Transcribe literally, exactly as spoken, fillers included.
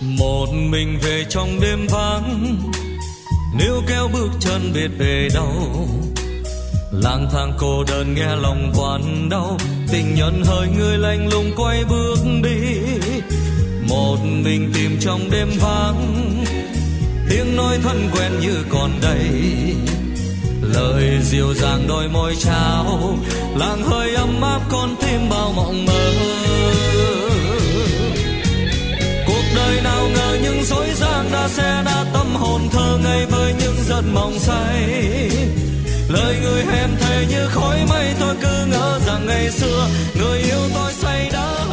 Một mình về trong đêm vắng, níu kéo bước chân biết về đâu. Lang thang cô đơn nghe lòng quặn đau, tình nhân hơi người lạnh lùng quay bước đi. Một mình tìm trong đêm vắng, tiếng nói thân quen như còn đây. Lời dịu dàng đôi môi trao, làng hơi ấm áp con tim bao mộng mơ. Cuộc đời nào ngờ những dối gian đã xé nát tâm hồn thơ ngây với những giấc mộng say. Lời người hẹn thề như khói mây, tôi cứ ngỡ rằng ngày xưa người yêu tôi say đắm.